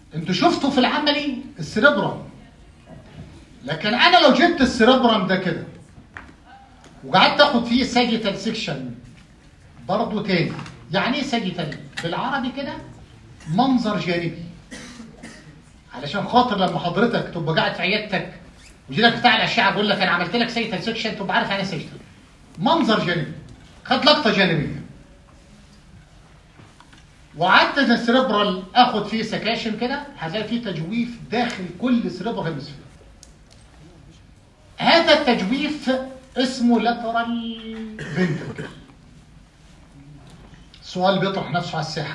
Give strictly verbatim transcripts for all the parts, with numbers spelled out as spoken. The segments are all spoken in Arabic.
انتوا شفتوا في العملي السيربرم، لكن انا لو جبت السيربرم ده كده وقعدت اخد فيه ساجيتال سيكشن برضه تاني. يعني ايه ساجيتال؟ بالعربي كده منظر جانبي، علشان خاطر لما حضرتك تبقى قاعد في عيادتك ويجي لك بتاع الاشعه يقول لك انا عملت لك ساجيتال سيكشن، تبقى عارف يعني ايه ساجيتال. منظر جانبي، خد لقطه جانبيه. وقعدت السيربرال اخد فيه سكاشن كده، هتلاقي فيه تجويف داخل كل سيربرال هيمسفير. هذا التجويف اسمه لاترال فنتركل. السؤال بيطرح نفسه على الساحه،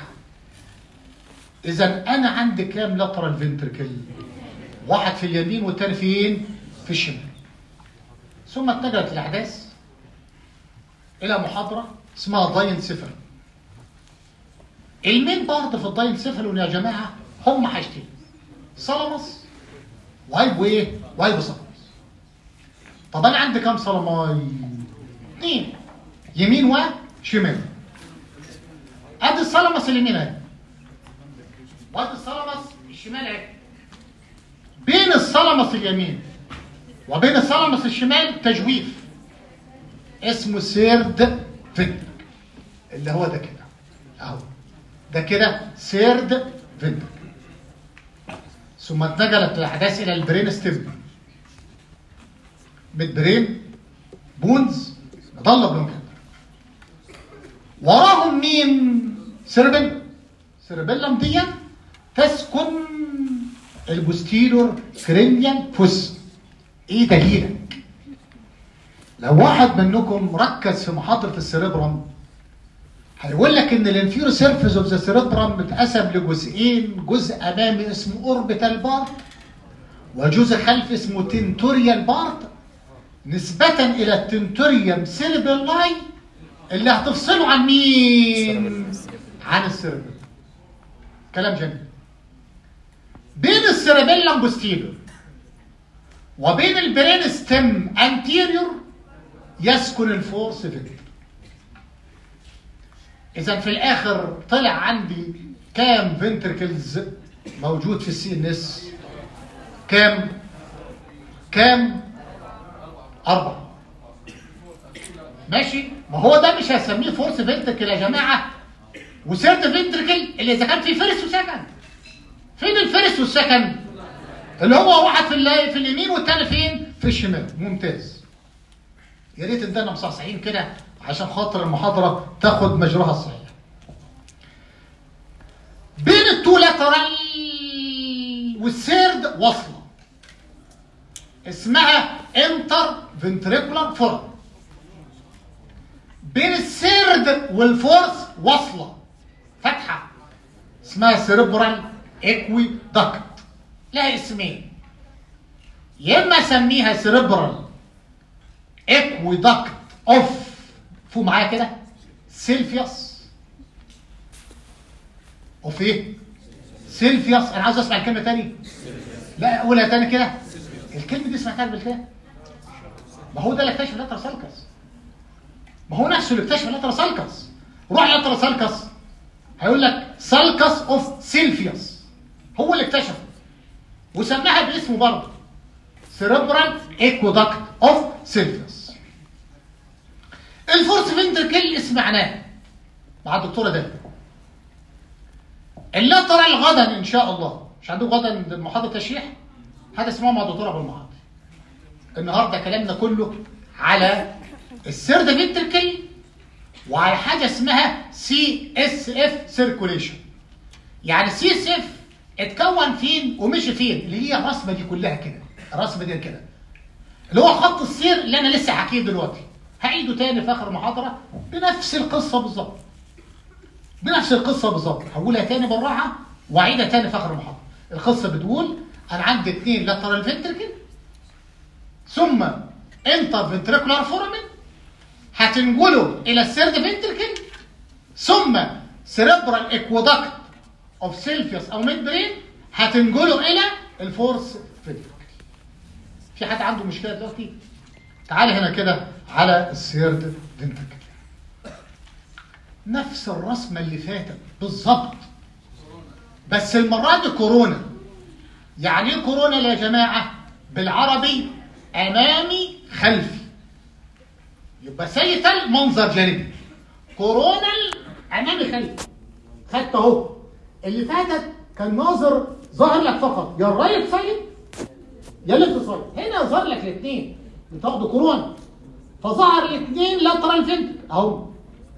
اذا انا عندي كام لاترال فنتركل؟ واحد في اليمين والثاني فين؟ في الشمال. ثم اتجهت الاحداث الى محاضره اسمها داينسيفالون. المين بارت في الداينسيفالون يا جماعه هم حاجتين، ثالاموس وهايبو ايه؟ وهايبو ثالاموس. طب انا عندي كام ثالاماي؟ اثنين، يمين وشمال. ادي الثالاموس اليمين اهي، وادي الثالاموس الشمال اهي. بين الثالاموس اليمين وبين الثالاموس الشمال تجويف اسمه سيرد فنتركل، اللي هو ده كده اهو، ده كده سيرد فنتركل. ثم اتنقلت الاحداث الى البرين ستيم، ميد برين بونز مضله بلون كده. وراهم مين؟ سيربيلم. سيربيلم دي تسكن البوستيرور كرينيال فوس. ايه دليلك؟ لو واحد منكم ركز في محاضره السيربرم هيقول لك ان الانفيرو سيرفيس اوف ذا سيربرم متقسم لجزئين، جزء امامي اسمه اوربيتال بارت وجزء خلفي اسمه تنتوريال بارت، نسبة الى التنتوريوم سيربيلاي اللي هتفصله عن مين؟ عن السيربيلم. كلام جميل. بين السيربيلم بوستيريور وبين البرين ستيم انتيريور يسكن الفورس فيكتور. اذا في الاخر طلع عندي كام فنتركلز موجود في السي ان اس؟ كام؟ كام؟ أربعة. ماشي؟ ما هو ده مش هسميه فورس فنتركل يا جماعة. وسيرد فنتركل اللي إذا كان في فيرست وسكند. فين الفيرست والسكند؟ اللي هو واحد في في اليمين والتاني فين؟ في الشمال. ممتاز. يا ريت إننا مصحصحين كده عشان خاطر المحاضرة تاخد مجراها الصحيح. بين التو لاترال والسيرد وصلة اسمها انتر فنتريكولار فورم. بين السيرد والفورس وصلة فتحة اسمها سيربرال اكوي داكت. لها اسمين، يا اما اسميها سيربرال اكوي داكت اوف، فوق معايا كده، سيلفيوس اوف ايه؟ سيلفيوس. انا عاوز اسمع الكلمه تاني. لا اقولها تاني كده. الكلمه دي سمعتها قبل كده. ما هو ده اللي اكتشف لاترا سالكس. ما هو نفسه اللي اكتشف لاترا سالكس. روح لاترا سالكس هيقول لك سالكس اوف سيلفيوس، هو اللي اكتشفه وسماها باسمه برضه سيربرال اكويدكت اوف سيلفيوس. الفورس فنتركل سمعناه مع الدكتوره ده. اللاترال غدا ان شاء الله، مش عندكم غدا محاضره تشريح؟ هذا اسمه مع الدكتوره ابو المعاطي. النهارده كلامنا كله على السيرد فنتركل وعلى حاجه اسمها سي اس اف سيركوليشن. يعني السي اس اف اتكون فين ومشي فين؟ اللي هي الرسمه دي كلها كده، الرسمه دي كده اللي هو خط السير اللي انا لسه حكيه دلوقتي. هعيده تاني في اخر المحاضره بنفس القصه بالظبط. بنفس القصه بالظبط، هقولها تاني بالراحه واعيدها تاني في اخر المحاضره. القصه بتقول انا عندي اثنين لاترال فنتركل ثم انتر فنتريكولار فورامين هتنقلوا الى السيرد فنتركل ثم سيربرال اكويدكت اوف سيلفيوس او ميد برين هتنقلوا الى الفورس فنتركل. في حد عنده مشكله دلوقتي؟ تعال هنا كده على السيرد فنتركل. نفس الرسمه اللي فاتت بالظبط. بس المره دي كورونا. يعني ايه كورونا يا جماعه؟ بالعربي امامي خلفي. يبقى سيتل منظر جانبي، كورونا امامي خلفي. خدت اهو. اللي فاتت كان ناظر ظاهر لك فقط يا الرايت سايد يا ليفت سايد، هنا ظهر لك الاثنين، انت واخده كورونا فظهر الاثنين لاترال فينتكل اهو،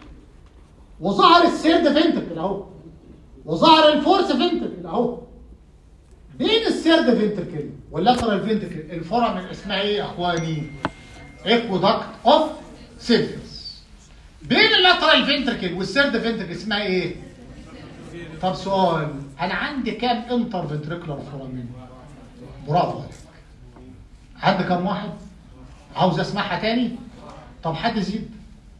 وظهر السيرد فينتكل اهو، وظهر الفورس فينتكل اهو. بين السيرد فينتكل واللاترال فينتكل الفورامين اسمها ايه يا اخواني؟ اكويدكت اوف سيلفيوس. بين اللاترال فينتكل والسيرد فينتكل اسمها ايه؟ طب سؤال، انا عندي كام انتر فنتريكولار فورامين؟ برافو عليك. عندي كام واحد؟ عاوز اسمعها تاني؟ طب حد يزيد؟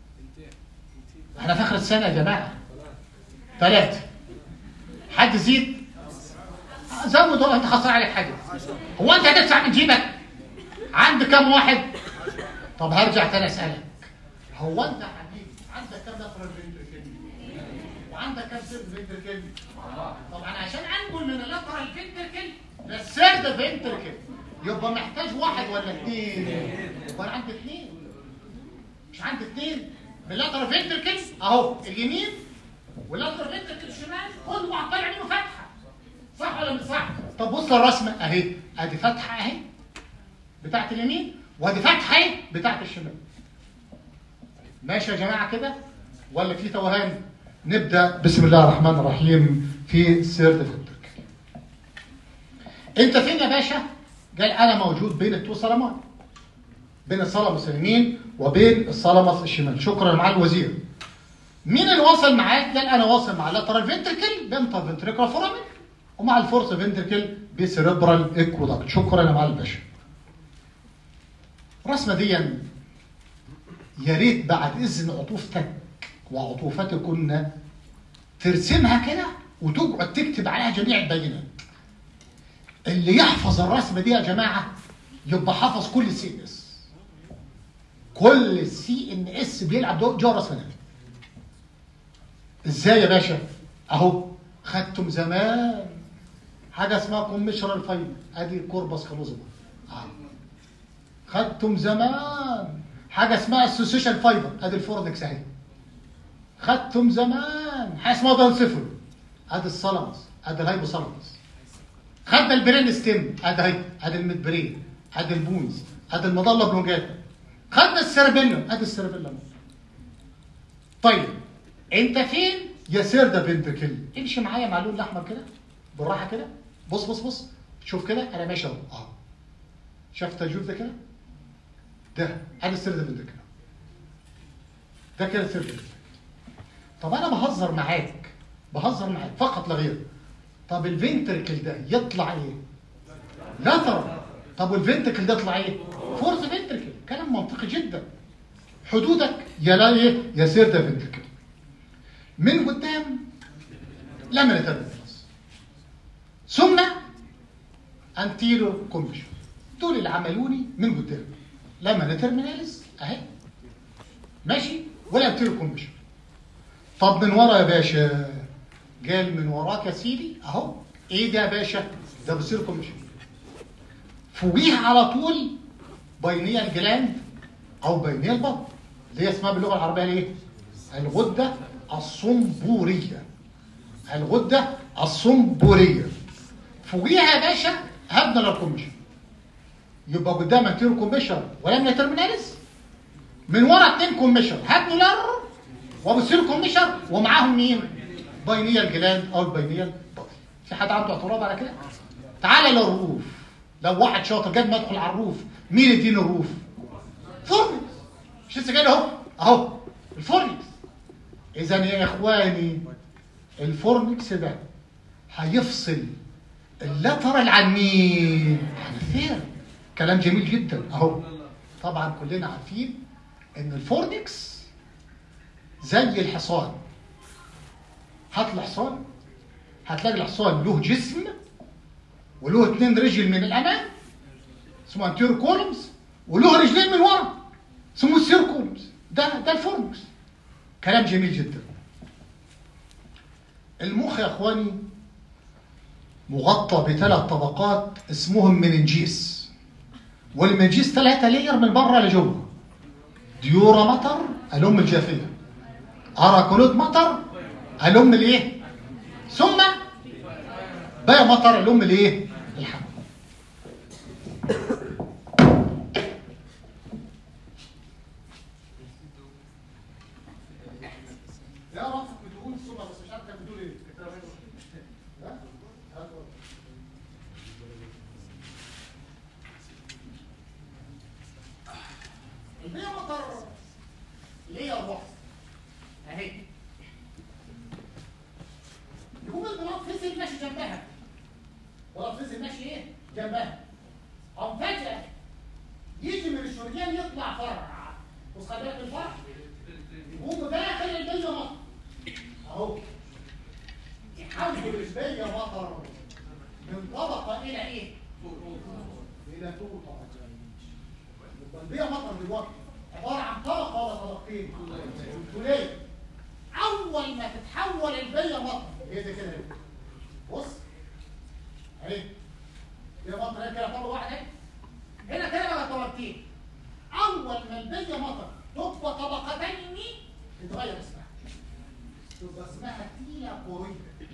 احنا في اخر السنه يا جماعه. ثلاثه. حد يزيد؟ زود. انت خسران عليك حاجه. هو انت هتدفع من جيبك؟ عندك كام واحد؟ طب هرجع تاني اسالك، هو انت يا حبيبي عندك كام لاترال فنتريكل؟ وعندك كام سيرد فنتريكل؟ طبعا عشان انقل من اللاترال فنتريكل للسيرد فنتريكل يبقى محتاج واحد ولا اثنين؟ يبقى انا عندي اثنين. مش عندي اثنين؟ باللاترال فنتريكل اهو اليمين واللاترال فنتريكل الشمال كل واحد طالع منه فتحه. صح ولا مش صح؟ طب بص الرسمه اهي، ادي فتحه اهي بتاعت اليمين، وادي فتحه اهي بتاعت الشمال. ماشي يا جماعه كده ولا في توهان؟ نبدا بسم الله الرحمن الرحيم في السيرد فنتريكل. انت فين يا باشا؟ قال انا موجود بين التو سلامات، بين الثالاموس اليمين وبين الثالاموس الشمال. شكرا يا معالي الوزير. مين اللي واصل معاك؟ قال انا واصل مع اللاترال فنتريكل بانتر فنتريكولار فورامين ومع الفورس فنتريكل بسيريبرال اكويدكت. شكرا يا معالي الباشا. الرسمه دي يا ريت بعد اذن عطوفتك وعطوفتكن ترسمها كده وتقعد تكتب عليها جميع البيانات. اللي يحفظ الرسمه دي يا جماعه يبقى حفظ كل السي ان اس. كل السي ان اس بيلعب جوه الرسمه دي. ازاي يا باشا؟ اهو خدتم زمان حاجه اسمها كوميشنال فايبر، ادي كوربس كالوزم. اه خدتم زمان حاجه اسمها اسوسيشن فايبر، ادي الفورنكس اهي. خدتم زمان حاجه اسمها دانسيفر، ادي الثالاموس، ادي الهايبوثالاموس. خدنا البرين ستيم، ادي اهي، ادي الميد برين، ادي البونز، ادي المظله بلونجاتا. خدنا السيربيلم، ادي السيربيلم. طيب انت فين يا سيردا فنتريكل؟ امشي معايا مع اللون الاحمر كده بالراحه كده. بص بص بص شوف كده، انا ماشي اهو. اه شفت الجوف ده كده؟ ده ادي السيردا فنتريكل، ده كده السيردا فنتريكل. طب انا بهزر معاك، بهزر معاك فقط لا غير. طب الفنتريكل ده يطلع ايه؟ لاترال. طب والفنتريكل ده يطلع ايه؟ فورس فنتريكل. كلام منطقي جدا. حدودك يا لا ايه؟ يا سيردا فنتريكل. من قدام لامينا تيرمينالز، ثم انتيرو كومبيشن. دول اللي عملوني من قدام لامينا تيرمينالز اهي ماشي، والانتيرو كومبيشن. طب من ورا يا باشا؟ قال من وراك يا سيدي اهو. ايه ده يا باشا؟ ده بصير كومبيشن. فوقيها على طول بينيه الجلاند او بينيه البطن اللي هي اسمها باللغه العربيه ايه؟ الغده الصنبوريه. الغده الصنبوريه. فوقيها يا باشا هابنلر كومبيشن. يبقى قدام انتيرو كومبيشن ولامينا تيرمينالز، من ورا اثنين كومبيشن، هابنلر وبصير كومبيشن، ومعاهم مين؟ بينيه الجلاند او البينيه البطن. في حد عنده اعتراض على كده؟ تعالى للرؤوف. لو واحد شاطر قبل ما يدخل على الروف مين يديني الروف؟ فورنكس. مش لسه جاي اهو اهو الفورنكس. اذا يا اخواني الفورنكس ده هيفصل اللاترال عن مين؟ عن الثير. كلام جميل جدا اهو. طبعا كلنا عارفين ان الفورنكس زي الحصان. هات الحصان هتلاقي الحصان له جسم وله اثنين رجل من الامام اسمه انتيرو كولومز، وله رجلين من ورا اسمه السير كولومز. ده ده الفورنكس. كلام جميل جدا. المخ يا اخواني مغطى بثلاث طبقات اسمهم مننجيس، والمننجيس ثلاثة لير من بره لجوه. ديورا مطر الأم الجافية، أراكونود مطر الأم الإيه؟ ثم باقي مطر الأم الإيه؟ الحمل. يا رب بتقول ثم بس مش عارف كانت بتقول إيه؟ البيئة مطر ليه واحد اهي، يقوم البلاط فيزل ماشي جنبها، بلاط فيزل ماشي ايه؟ جنبها. قام فجأة يجي من الشريان يطلع فرع، بص خلي بالك الفرع يقوم داخل البيئة مطر اهو، يحول البيئة مطر من طبقة إلى إيه؟ إلى توطة. البيئة مطر دلوقتي عبارة عن طبقة ولا طبقتين؟ ثلاثي. أول ما تتحول البيئة مطر هي دي كده، بص أهي بيئة مطر هي كده طبقة واحدة أهي، هنا كده بقى طبقتين. أول ما البيئة مطر تبقى طبقتين تتغير اسمها، تبقى اسمها تيلا كورية.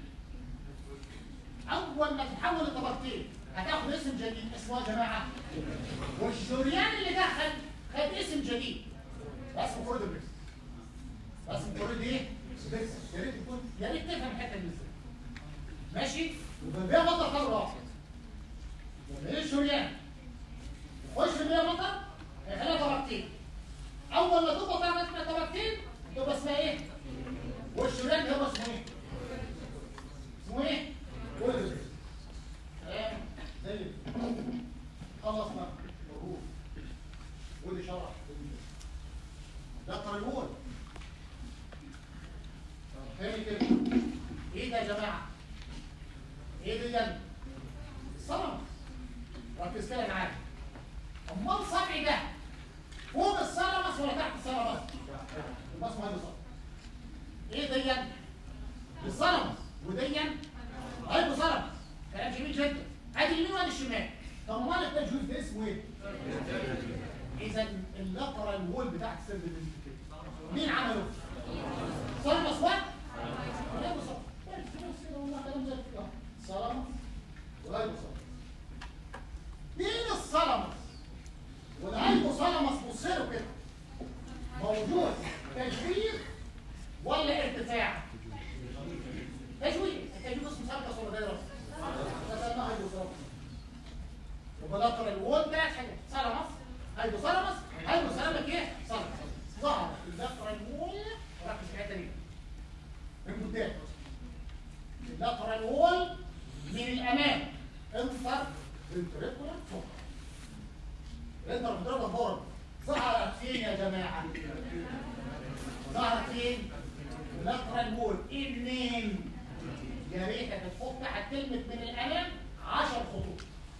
أول ما تتحول لطبقتين هتاخد اسم جديد اسمه يا جماعة، والشريان اللي دخل خد اسم جديد اسمه كوريد بريكس، اسمه كوريد ايه؟ بريكس. يا ريت تكون يا ريت تفهم الحته دي ازاي. ماشي؟ يبقى البيئة مطر قدر واحد. يبقى ايه الشريان؟ يخش البيئة مطر هيخليها طبقتين. أول ما تبقى طبقة طبقتين تبقى اسمها ايه؟ والشريان ده اسمه ايه؟ اسمه ايه؟ كوريد بريكس. تمام؟ زي خلصنا الروح ودي شرح ده الطريقون تاني كده. ايه ده يا جماعه؟ ايه ده جنب الصنم؟ ركز كده معايا. امال صبعي ده فوق الصنمس ولا تحت الصنمس؟ يبقى اسمه هيدو صنمس. ايه ده جنب الصنمس وديا هيدو صنمس. كلام جميل جدا. ادي اليمين وادي الشمال. طب امال التجويف ده اسمه ايه؟ اذا اللاترال وول بتاعت السيرد مين عمله؟ صلمس وات؟ ولا بصر؟ بس كده والله كلام زي كده. صلمس والهيبوصلمس. مين الصلمس؟ والهيبوصلمس بص له كده. موجود تجويف ولا ارتفاع؟ تجويف. التجويف اسمه سبكس ولا دايرس؟ ده اسمه هيبوصلمس. وبلاطر الوول ده حاجه صلمس هيبوصلمس. هيبوصلمك ايه؟ صلمس. ظهر اللاتر الوول، ركز في الحته دي من قدام. اللاتر الوول من الامام انتر فنتريكولار فوق. انتر فنتريكولار فوق ظهرت فين يا جماعه؟ ظهرت فين؟ اللاتر الوول. ايه منين؟ يا ريتك تحط تحت كلمه من الامام عشر خطوط.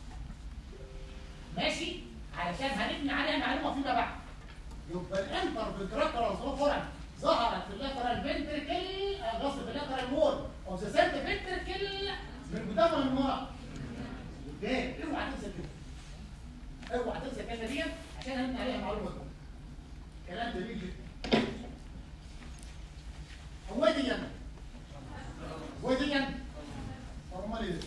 ماشي؟ علشان هنبني عليها معلومه فيما بعد. يبقى الانتر فنتريكولار فورا ظهرت في اللاترال فنتريكل، قصدي في اللاترال وول او ذا سيرد فنتريكل من قدام ولا من ورا؟ قدام. اوعى تنسى كده. اوعى تنسى الكلمه ديت عشان هنبني عليها معلومه. كلام جميل جدا. هو دي يا هو دي يا طب امال ايه؟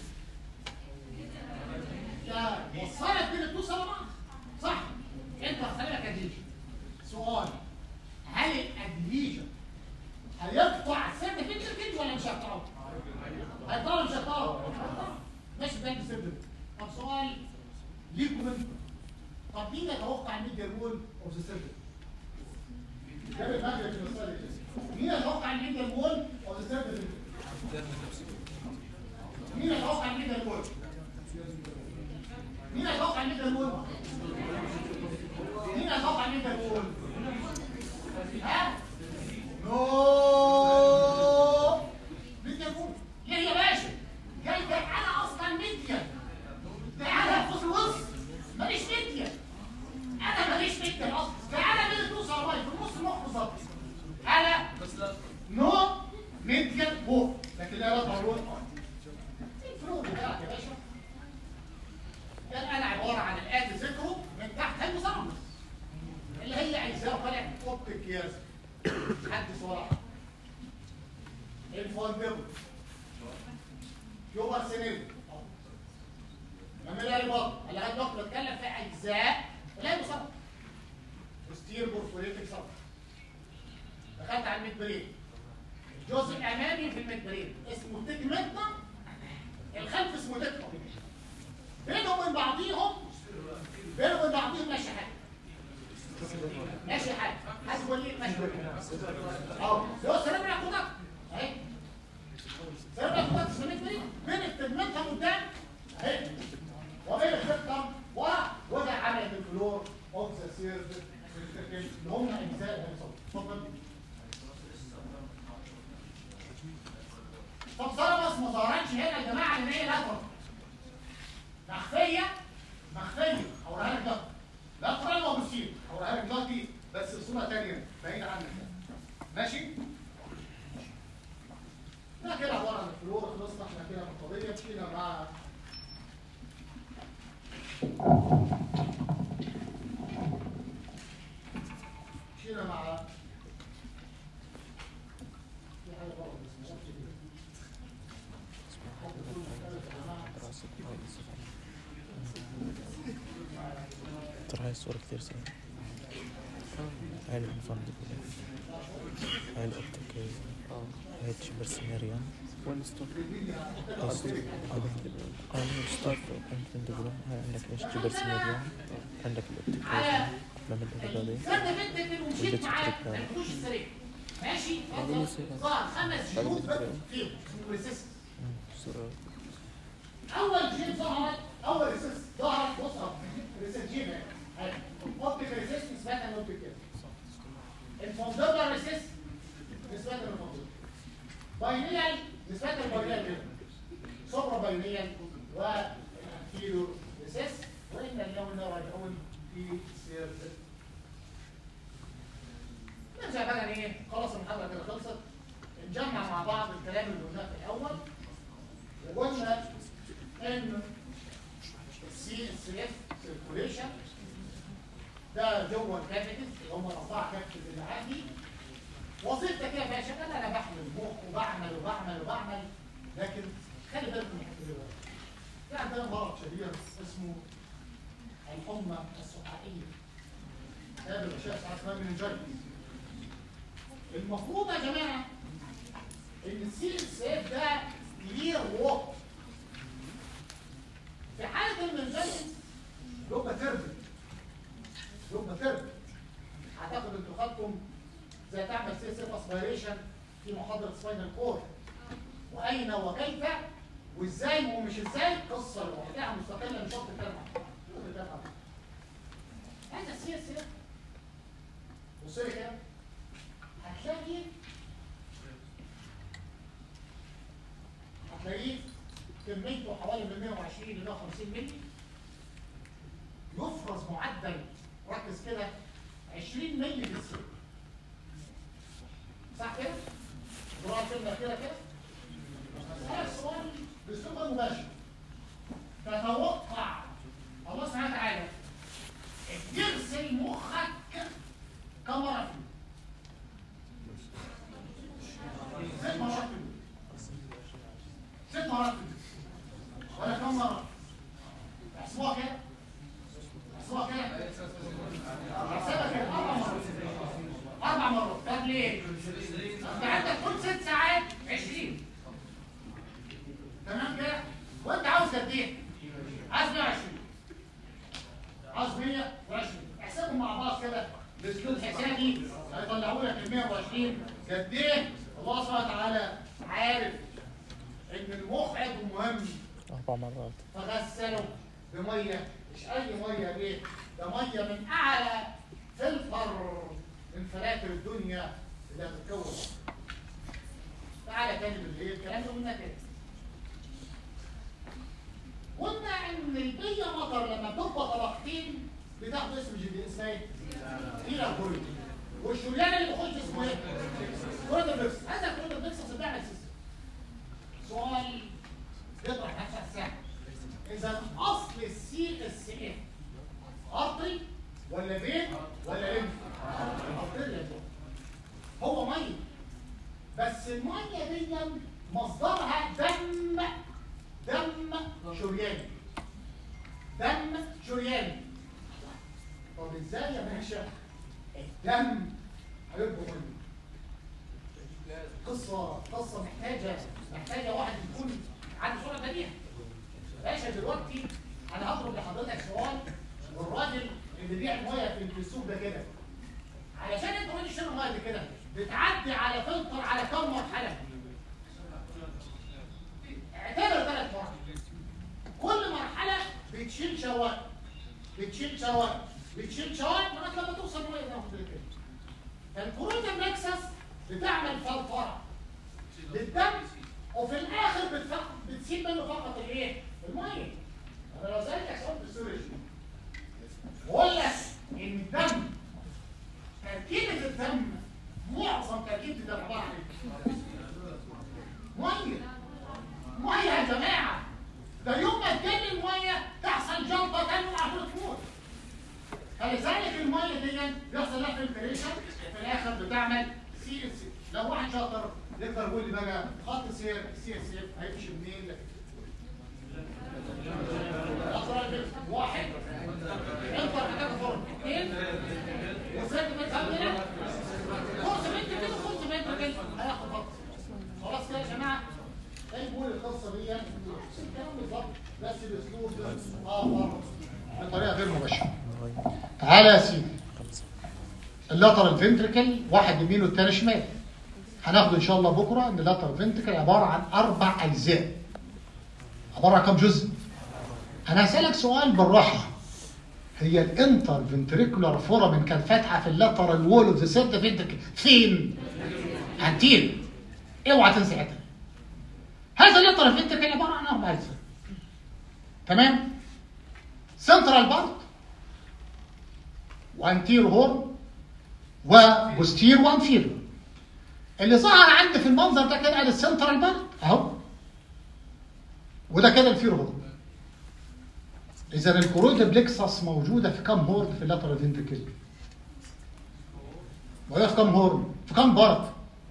يا وصلت بين التو صلمات صح؟ انت خلي لك اديشن. سؤال، هل الاديشن هيقطع السد فنتركل ولا مش هيقطعه؟ هيقطعه ولا مش هيقطعه؟ ماشي ده السد. طب سؤال ليكم انتوا، طب مين يتوقع الميديا رول اوف ذا سيرفر؟ جاب المغرب في المسألة مين يتوقع الميديا رول اوف ذا سيرفر؟ مين يتوقع الميديا رول؟ مين يتوقع الميديا رول؟ مين يتوقع الميديا رول؟ ها؟ نو ميديا رول. ليه يا باشا؟ جاي لك انا اصلا ميديا. تعالى في الوسط. ماليش ميديا. انا ماليش ميديا اصلا. تعالى يوبر سينيل نعملها البطن لغايه دلوقتي بتكلم في اجزاء لا يصاب بوستير بورفوريتك صاب. دخلت على الميدبرين الجزء الامامي في الميدبرين اسمه تجمنتم، الخلف اسمه تكتم. بينهم وبين بعضيهم بينهم وبين بعضيهم ماشي حاجه ماشي حاجه حد يقول لي ماشي اه هو سيربرال اكوتك اهي سيربرال اكوتك في الميدبرين بين التجمنتم قدام اهي وبين التكتم ورا، وده عمل الفلور اوف ذا سيرفس اللي هم اجزاء الصوت. اتفضل. طب سيربس ما ظهرتش هنا يا جماعه لان هي لاترال مخفيه مخفيه هوريها لك دلوقتي لاترال وبوستير هوريها لك دلوقتي بس بصوره ثانيه بعيده عنك ماشي. ده كده عباره عن الفلور. خلصنا احنا كده من القضيه. مشينا مع مشينا مع في حاجه برضه اسمها ترى هاي الصورة كثير سهلة. هاي الانفاندبل، هاي الأوبتيكال، هاي التشبرسينيريان وين ستوب؟ أنا ستوب انفاندبل. هاي عندك إيش تشبرسينيريان، عندك الأوبتيكال من الأربعين ومشيت معاه ما تكونش سريع ماشي. ظهر خمس شهور فيهم اسمه ريسيست. اول جين ظهرت اول ريسيست ظهرت بص ريسيست جين اهي اوبتيك ريسيست نسبه للاوبتيك الفوندر ريسيست نسبه للفوندر باينيال نسبه للباينيال سوبرا باينيال والانتيريور ريسيست. وان اليوم راجعون في سير نرجع بقى ايه خلاص المحاضره كده خلصت. نجمع مع بعض الكلام اللي قلناه في الاول وقلنا ان السي اس اف سيركوليشن ده جوه الكابيتس اللي هم الاربعه كابيتس اللي عندي. وظيفتك يا باشا انا انا بحمل المخ وبعمل وبعمل وبعمل لكن خلي بالك من الحته دي. في عندنا مرض شهير اسمه الحمى السحائيه. ده بالاشياء ساعات اسمها مننجايتس. المفروض يا جماعه ان السي اس اف ده كلير ووك. في حاله المنجايتس يبقى تربت يبقى تربت. اعتقد انتوا خدتم زي تعمل سي اس اف اسبيريشن في محاضره سباينال كورد واين وكيف وازاي ومش ازاي قصه لوحدها مستقله مش شرط الكلام. هذا السي اس اف بص لي كده هتلاقي هتلاقيه كميته حوالي من مية وعشرين ل مية وخمسين مللي. يفرز معدل ركز كده عشرين مللي في السنة. صح كده؟ زراعة كلمة كده كده؟ هذا السؤال بصفة مباشرة. تتوقع الله سبحانه وتعالى ترسل مخك كم مرة فيه؟ ست مرات فيه. ست مرات فيه. ولا كم مرة؟ احسبوها كده. احسبوها كده. احسبها كده أربع مرات. أربع مرات. طب ليه؟ أنت عندك كل ست ساعات عشرين. تمام كده؟ وأنت عاوز قد إيه؟ عاوز مية وعشرين. عاوز مية وعشرين. احسبهم مع بعض كده. بالاسلوب الحسابي هيطلعوا لك ال مية وعشرين قد إيه؟ الله سبحانه وتعالى عارف إن المخ عضو مهم. أربع مرات. فغسله بميه مش اي ميه ليه؟ ده ميه من اعلى فلتر من فلاتر الدنيا اللي هتتكون. تعالى تاني بالليل الكلام ده قلنا كده. قلنا ان البيه مطر لما بتبقى طبقتين بتاخد اسم جديد اسمها ايه؟ الى كوريد. والشريان اللي بيخش اسمه ايه؟ كوريد بلكس. هذا كوريد بلكس بيعمل سيستم. سؤال يطرح نفسه الساعه. إذا أصل السي اس اف أرطري ولا بيت ولا لمف؟ أرطري هو مية. بس المية دي مصدرها دم شوائب بتشيل شوائب بتشيل شوائب لغايه لما توصل ميه ده كده. فالكروتا بلكسس بتعمل فرفره للدم وفي الاخر بتفق... بتسيب منه فقط الايه؟ الميه. انا لو سالتك سؤال في السوري بقول لك ان الدم تركيبه الدم معظم تركيبه الدم عباره عن ايه؟ ميه. ميه يا جماعه. ده يوم ما تجيب الميه تحصل جلطه تاني وعشان تموت. فلذلك الميه دي بيحصل لها فلتريشن وفي الاخر بتعمل سي اس. لو واحد شاطر يقدر يقول لي بقى خط سير السي اس اف هيمشي منين؟ واحد انت محتاج فرن اثنين وزاد من خمسه خمسه متر كده خمسه متر كده هياخد خط. خلاص كده يا جماعه. ايه بقول القصه دي الكلام بالظبط بس باسلوب اه بطريقه غير مباشره. تعالى يا سيدي. اللاترال فنتريكل واحد يمين والثاني شمال. هناخد ان شاء الله بكره ان اللاترال فنتريكل عباره عن اربع اجزاء. عباره عن كم جزء؟ انا هسالك سؤال بالراحه. هي الانتر فنتريكولار فورامين كان فاتحه في اللاترال وول اوف ذا سيرد فنتريكل فين؟ انتير. اوعى تنسى الحته. هذا اللاترال فنتريكل عباره عن اربع اجزاء. تمام؟ سنترال بارت وانتير هورن وبوستير وانفيريور. اللي ظهر عندي في المنظر ده كده ادي السنترال بارت اهو. وده كده الفير هورن. اذا الكرويد بلكسس موجوده في كام هورن في اللاترال فنتريكل؟ موجوده في كام هورن؟ في كام بارت؟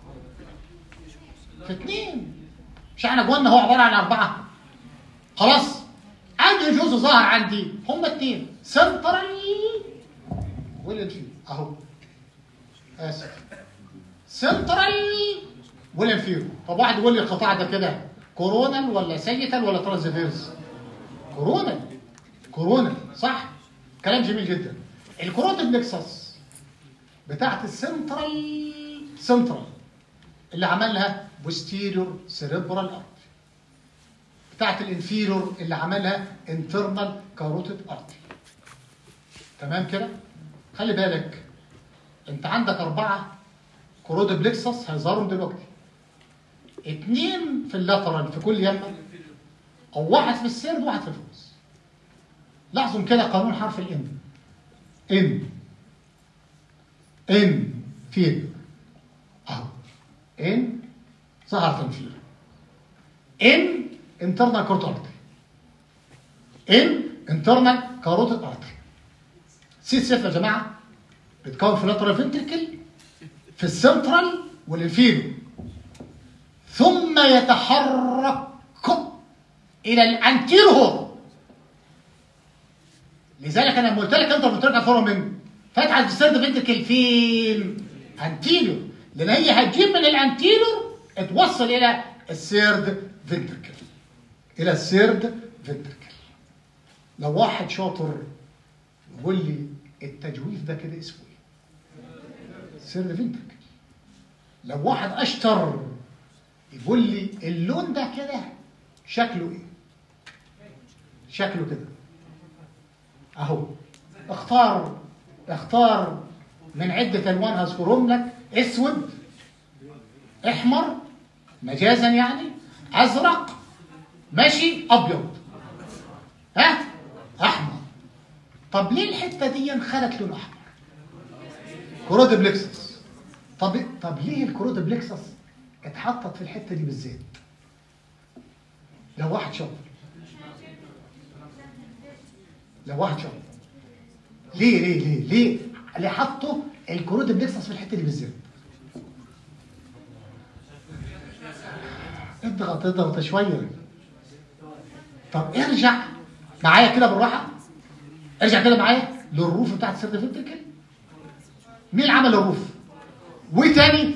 في اثنين. مش احنا قلنا هو عباره عن اربعه. خلاص؟ عندي جزء ظهر عندي هم اثنين سنترال والانفيريور اهو. اسف. سنترال والانفيريور. طب واحد يقول لي القطاع ده كده كورونال ولا سيتال ولا ترانزفيرس؟ كورونال. كورونال صح؟ كلام جميل جدا. الكروت بلكسس بتاعت السنترال سنترال اللي عملها بوستيريور سيريبرال ارتري. بتاعت الانفيريور اللي عملها انترنال كاروتيد ارتري. تمام كده؟ خلي بالك انت عندك اربعه كروت بلكسس هيظهروا دلوقتي. اثنين في اللاترال في كل يمه او واحد في السيرد وواحد في الفوز. لاحظوا كده قانون حرف الان. ان ان فين اهو. ان ظهر تنفيذ. ان انترنال كاروتيد ارتري. ان انترنال كاروتيد ارتري. سي اس اف يا جماعه بتكون في اللاترال فنتريكل في السنترال والانفيريور ثم يتحرك الى الانتيريور. لذلك انا لما قلت لك انت بترجع فورامين فتحه السيرد فنتريكل فين؟ انتيريور. لان هي هتجيب من الانتيريور توصل الى السيرد فنتريكل. الى السيرد فنتريكل. لو واحد شاطر يقول لي التجويف ده كده اسمه ايه؟ سيرد فنتريكل. لو واحد اشطر يقول لي اللون ده كده شكله ايه؟ شكله كده اهو. اختار اختار من عده الوان هذكرهم لك. اسود، احمر مجازا يعني، ازرق، ماشي، ابيض. ها؟ احمر. طب ليه الحته دي خدت لون احمر؟ كروت بلكسس. طب طب ليه الكروت بلكسس اتحطت في الحته دي بالذات؟ لو واحد شاطر. لو واحد شاطر. ليه ليه ليه ليه اللي حطوا الكروت بلكسس في الحته دي بالذات؟ اضغط اضغط شويه. طب ارجع معايا كده بالراحه. ارجع كده معايا للروف بتاعت السيرد فنتريكل. مين عمل الروف؟ وتاني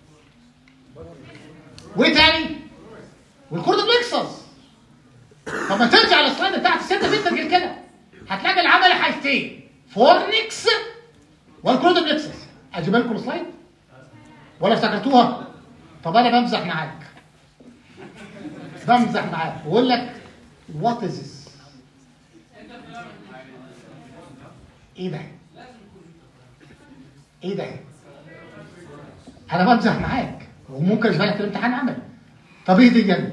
وتاني والكورد بلكسس. طب ما ترجع للسلايد بتاعت السيرد فنتريكل كده هتلاقي العمل حاجتين فورنكس والكورد بلكسس. اجيب لكم السلايد ولا افتكرتوها؟ طب انا بمزح معاك بمزح معاك واقول لك وات از ذس. ايه ده؟ ايه ده؟ انا بمزح معاك وممكن اشبه لك في الامتحان عملي. طب ايه دي يعني؟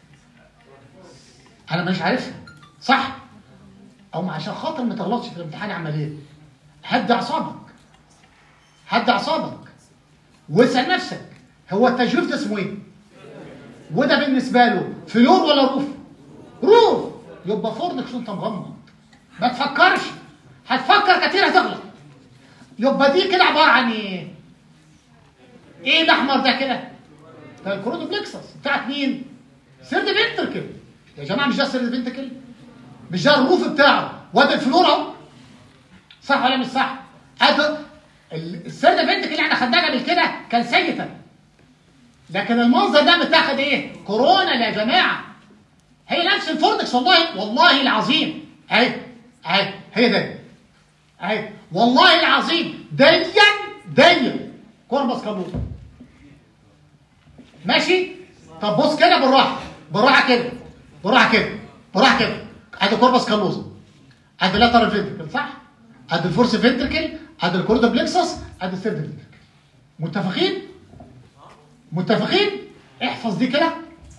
انا مش عارفها صح؟ او عشان خاطر ما تغلطش في الامتحان عمليه هد اعصابك، هد اعصابك واسال نفسك هو التجويف ده اسمه ايه؟ وده بالنسبه له فلور ولا روف؟ روف. يبقى فورنكس وانت مغمض ما تفكرش، هتفكر كتير هتغلط. يبقى دي كده عباره عن ايه؟ ايه الاحمر ده كده؟ ده الكورونو بلكسس بتاعت مين؟ سيرد فينتركل. يا جماعه مش ده سيرد فينتركل؟ مش ده الروف بتاعه وادي الفلور اهو. صح ولا مش صح؟ ادي السيرد فينتركل اللي احنا خدناه قبل كده كان سيتا، لكن المنظر ده متاخد ايه؟ كورونا يا جماعه. هي نفس الفورنكس والله والله العظيم. اهي اهي هي ده اهي والله العظيم دين دين كوربس كالوزا. ماشي؟ طب بص كده بالراحه بالراحه كده بالراحه كده بالراحه كده. ادي كوربس كالوزا، ادي لاترال فينتركل صح؟ ادي الفورس فينتركل، ادي الكوردا بلكسس، ادي الثيرد فينتركل. متفقين؟ متفقين؟ احفظ دي كده.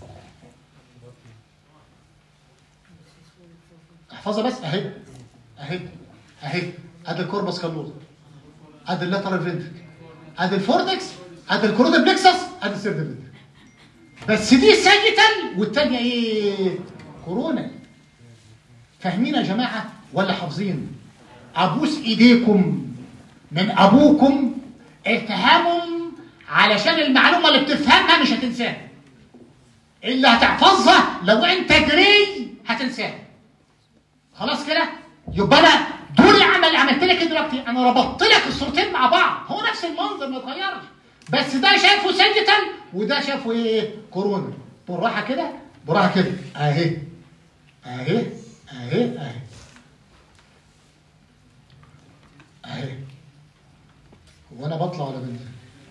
احفظها بس اهي اهي اهي. ادي الكوربس كالوزا، ادي اللاترال فينتركل، ادي الفورنكس، ادي الكوردا بلكسس، ادي الثيرد فينتركل. بس دي ساجيتال والثانيه ايه؟ كورونا. فاهمين يا جماعه ولا حافظين؟ ابوس ايديكم من ابوكم افهموا علشان المعلومه اللي بتفهمها مش هتنساها. اللي هتحفظها لو انت جري هتنساها. خلاص كده؟ يبقى انا دول عمل عملت لك دلوقتي انا ربطت لك الصورتين مع بعض، هو نفس المنظر ما اتغيرش، بس ده شافه سيجيتال وده شافه ايه؟ كورونا. بالراحه كده بالراحه كده اهي اهي اهي اهي اهي. هو انا بطلع ولا بنزل؟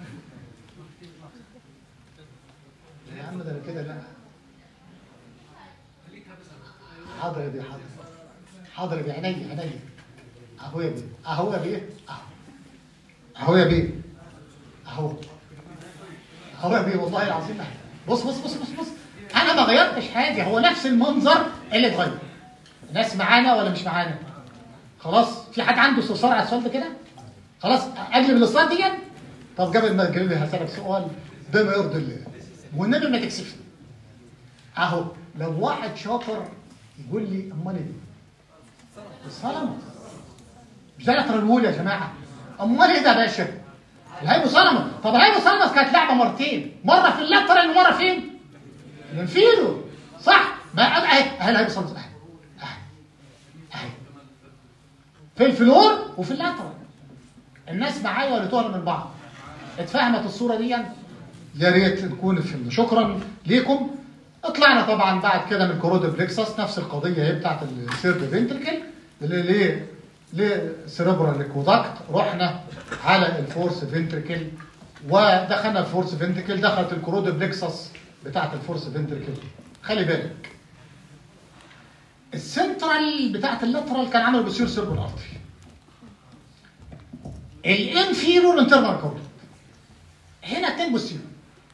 يا عم ده انا كده لا. حاضر يا بيه حاضر حاضر يا بيه عينيا عينيا. اهو يا بيه اهو يا بيه اهو اهو يا بيه اهو اهو يا بيه والله العظيم. بص بص بص بص بص انا ما غيرتش حاجه، هو نفس المنظر اللي اتغير. الناس معانا ولا مش معانا؟ خلاص في حد عنده استفسار على السؤال ده كده؟ خلاص اجلب الاصطلاح دي. طب قبل ما تجيب لي هسألك سؤال بما يرضي الله والنبي ما تكسفني. اهو لو واحد شاطر يقول لي امال ايه؟ الصنم. مش ده الاول يا جماعه؟ امال ايه ده يا باشا؟ الهايبوثالاموس. طب الهايبوثالاموس كانت لعبه مرتين، مره في اللاترال ومره فين؟ في الانفيرو صح؟ ما اهي اهي الهايبوثالاموس اهي اهي اهي في الفلور وفي اللاترال. الناس معايا ولا تهرب من بعض؟ اتفهمت الصوره دي؟ يا ريت نكون فهمنا. شكرا ليكم. اطلعنا طبعا بعد كده من كورودا بلكسس نفس القضيه هي بتاعت السيرد فينتركل ليه لسيربرال اكوادكت. رحنا على الفورس فينتركل ودخلنا الفورس فينتركل، دخلت الكورودا بلكسس بتاعت الفورس فينتركل. خلي بالك السنترال بتاعت اللاترال كان عامل بسيور سيربرال ارتري. الانفيرور انترنال كورد هنا اتنين بوستيرور.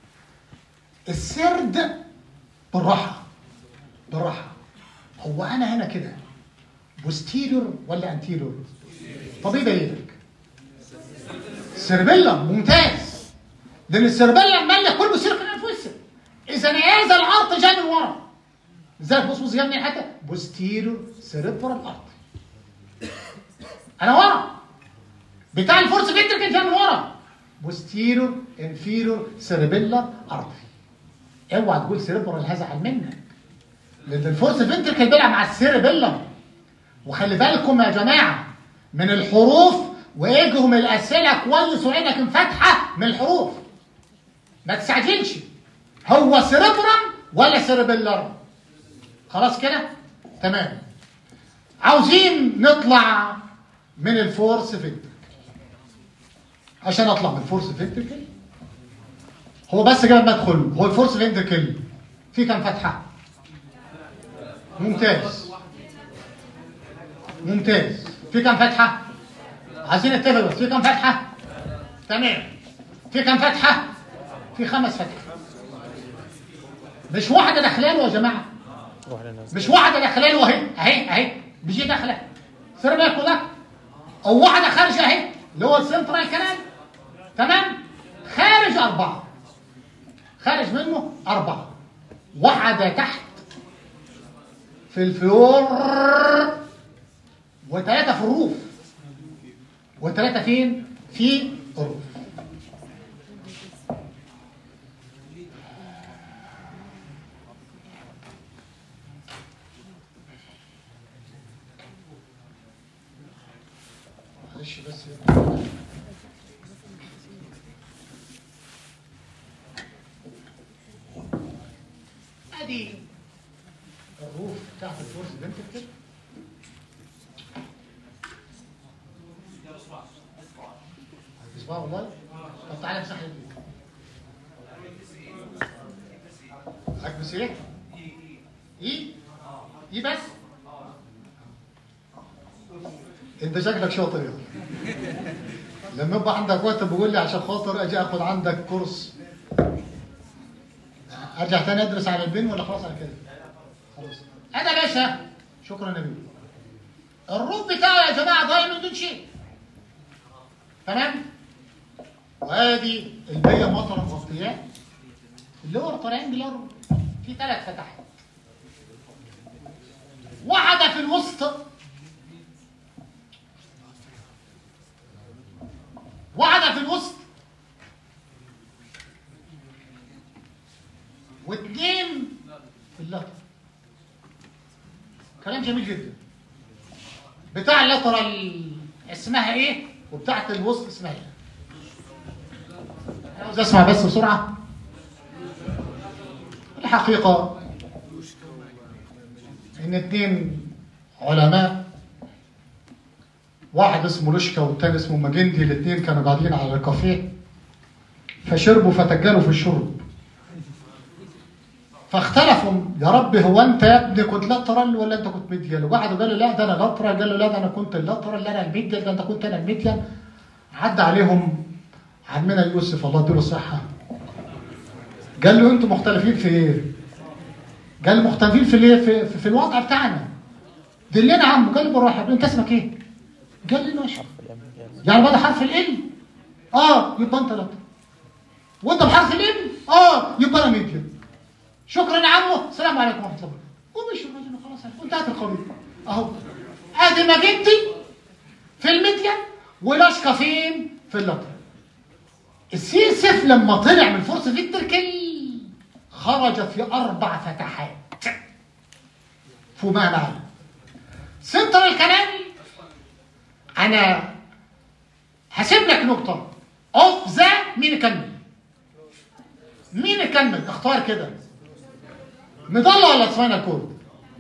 السرد بالراحه بالراحه. هو انا هنا كده بوستيرور ولا انتيرور؟ طب ايه دليلك؟ سيربيلم. ممتاز. لان السيربيلم ماليه كل بوستيرور كده في وسط. اذا هذا العرض جاي من ورا. ازاي بص بص جاي حتى بوستيرور سيربرال ارتري. انا ورا بتاع الفورس فينتركل جاي من ورا. بوستيرور انفيرور سيربيلر ارتري. اوعى تقول سيربرال هزعل منك، لان الفورس فينتركل بيلعب مع السيربيلم. وخلي بالكم يا جماعه من الحروف واجهم الاسئله كويس وعينك انفتحه من الحروف. ما تستعجلش. هو سيربرم ولا سيربيلر؟ خلاص كده؟ تمام. عاوزين نطلع من الفورس فينتركل. عشان اطلع من الفورس فينتركل هو بس قبل ما ادخل، هو الفورس فينتركل فيه كام فتحه؟ ممتاز ممتاز. في كام فتحه؟ عايزين نتفق بس، في كام فتحه؟ تمام. في كام فتحه؟ في خمس فتحات. مش واحده داخله له يا جماعه، مش واحده داخله له اهي اهي اهي بيجي داخله سير بالكم ده، او واحده خارجه اهي اللي هو السنترال كانال. تمام. خارج اربعه، خارج منه اربعه، واحده تحت في الفلور، وثلاثه في الروف، وثلاثه فين؟ في الروف. معلش بس ادي الروف بتاعت الفورس فنتركل. هتسمع والله؟ طب تعالى امسح لي اكبس ايه؟ ايه؟ ايه بس؟ انت شكلك شاطر يا لما يبقى عندك وقت بقول لي عشان خاطر اجي اخد عندك كورس. ارجع تاني ادرس على البن ولا خلاص على كده؟ خلاص. انا باشا شكرا يا بيه. الروف بتاعه يا جماعه ضايع من دون شيء. تمام؟ وادي البيه مطر مغطيات اللي هو ترينجلر في ثلاث فتحات. واحده في الوسط، واحده في الوسط، واثنين في اللتر. كلام جميل جدا. بتاع اللترال اسمها ايه؟ وبتاعت الوسط اسمها ايه؟ انا عاوز اسمع بس بسرعه. الحقيقه ان اثنين علماء، واحد اسمه لوشكا والتاني اسمه ماجندي، الاثنين كانوا قاعدين على الكافيه فشربوا فتجلوا في الشرب، فاختلفوا. يا رب هو انت يا ابني كنت لاترال ولا انت كنت ميديال؟ وقعدوا قالوا لا ده انا لاترال، قالوا لا ده انا كنت اللاترال، لا انا الميديال، ده انت كنت انا الميديال. عدى عليهم عمنا يوسف الله يديله الصحه، قال له انتوا مختلفين في ايه؟ قال مختلفين في الايه؟ في, في, في الوضع بتاعنا. دلنا عم. قال له بالراحه انت اسمك ايه؟ قال لي ماشي. يعني بدأ حرف ال اه يبقى انت لاترال، وانت بحرف الام اه يبقى انا ميديال. شكرا يا عمو، السلام عليكم ورحمه الله. ومشي الراجل خلاص وانتهت القضيه. اهو ادي ماجندي في الميديان ولاشكا فين؟ في اللاترال. السي سيف لما طلع من فورس فيكتوركل خرج في اربع فتحات فما بعد سنترال كانال. انا هسيب لك نقطه اوف ذا. مين يكمل؟ مين يكمل؟ اختار كده، مضله ولا سباينال كورد؟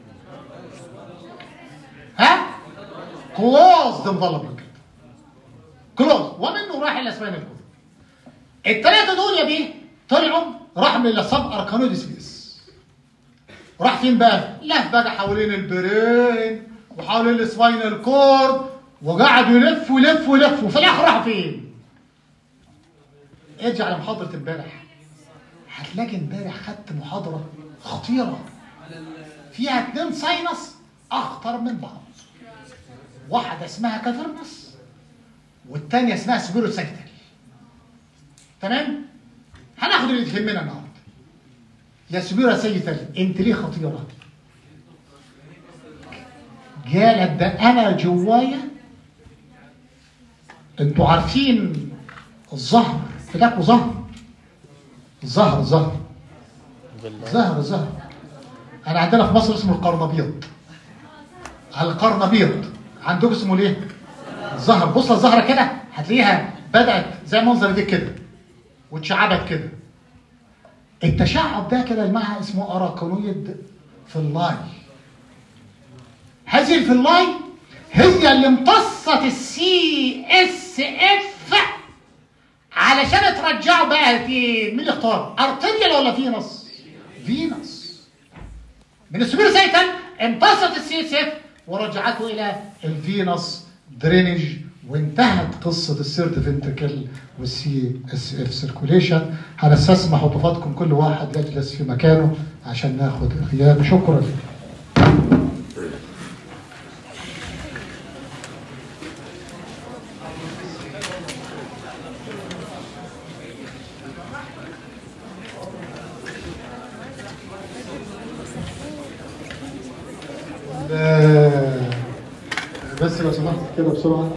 ها؟ كلوز ده مضله كده، كلوز، ومنه راح الى سباينال كورد. الثلاثه دول يا بيه طلعوا راح من السب اركانود سبيس. راح فين بقى؟ لف بقى حوالين البرين وحوالين السباينال كورد، وقعدوا يلف ويلف ويلف، وفي الاخر راحوا فين؟ ارجع لمحاضره امبارح، هتلاقي امبارح خدت محاضره خطيره فيها اتنين ساينس اخطر من بعض. واحده اسمها كافرنس والثانيه اسمها سبيرو ساكتال. تمام؟ هناخد اللي يهمنا النهارده. يا سبيرو ساكتال انت ليه خطيره؟ قالت ده انا جوايا، انتوا عارفين الظهر بتاعكم ظهر الظهر الظهر ظهر الظهر انا عندنا في مصر اسمه القرنبيط. القرنبيط عندكم اسمه ليه؟ الظهر. بص الظهره كده هتلاقيها بدات زي منظر دي كده واتشعبت كده. التشعب ده كده المعنى اسمه اراكونويد في اللاي. هذه الفلاي هي اللي امتصت السي اس اف علشان ترجعه بقى في مين اللي اختار؟ ارتريال ولا فينس؟ فينس. من السبير سايتال امتصت السي اس اف ورجعته الى الفينس درينج وانتهت قصه السيرد فنتركل والسي اس اف سيركوليشن. هنستسمح وبفضلكم كل واحد يجلس في مكانه عشان ناخد غياب. شكرا. بس لو سمحت كده بسرعه.